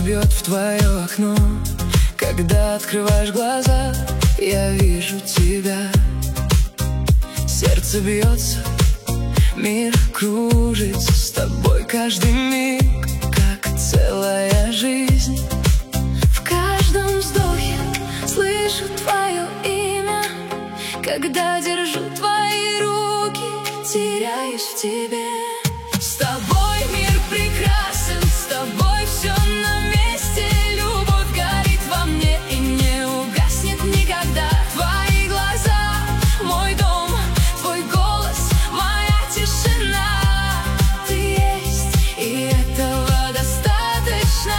бьет в твое окно. Когда открываешь глаза, я вижу тебя. Сердце бьется, мир кружится с тобой каждый миг, как целая жизнь. В каждом вздохе слышу твое имя. Когда держу твои руки, теряюсь в тебе. С тобой мир прекрасен, с тобой все на месте. Любовь горит во мне и не угаснет никогда. Твои глаза, мой дом, твой голос, моя тишина. Ты есть, и этого достаточно.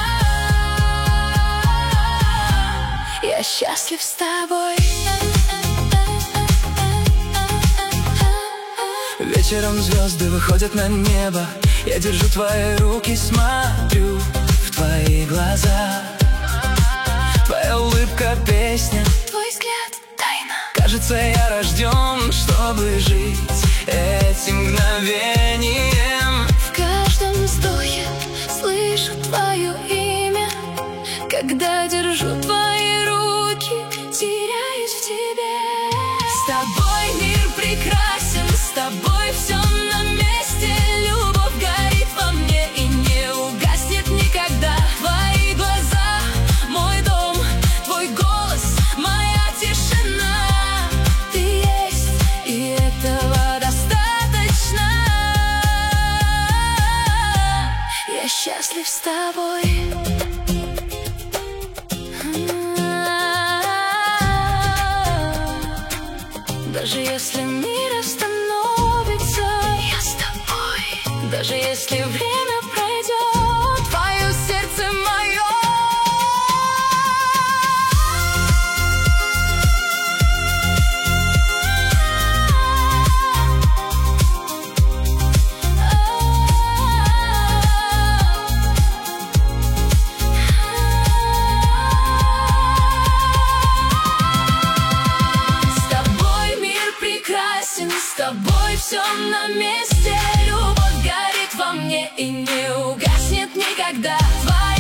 Я счастлив с тобой. Вечером звезды выходят на небо. Я держу твои руки, смотрю в твои глаза. Твоя улыбка — песня, твой взгляд — тайна. Кажется, я рожден, чтобы жить этим мгновением. В каждом вздохе слышу твое имя. Когда держу твои руки, теряюсь в тебе. С тобой мир прекрасен, с тобой все на месте. Любовь горит во мне и не угаснет никогда. Твои глаза, мой дом, твой голос, моя тишина. Ты есть, и этого достаточно. Я счастлив с тобой. Даже если мир остановится, я с тобой. Даже если время пройдет, твое сердце мое. С тобой все на месте. Любовь горит во мне и не угаснет никогда.